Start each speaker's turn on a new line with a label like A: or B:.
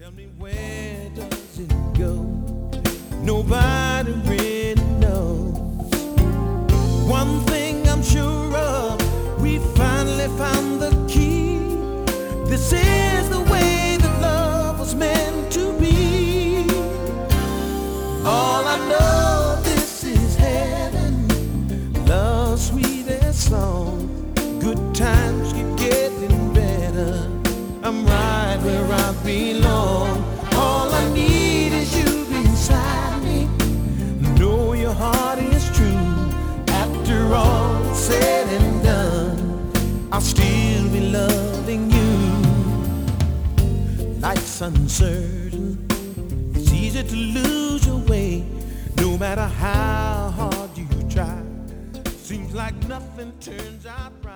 A: Tell me, where does it go? Nobody really knows. One thing I'm sure of, we finally found the key. This is the way that love was meant to be. All I know, this is heaven, love's sweetest song. Good times keep getting better. I'm right where I belong. All I need is you beside me. Know your heart is true. After all said and done, I'll still be loving you. Life's uncertain. It's easy to lose your way, no matter how hard you try. Seems like nothing turns out right.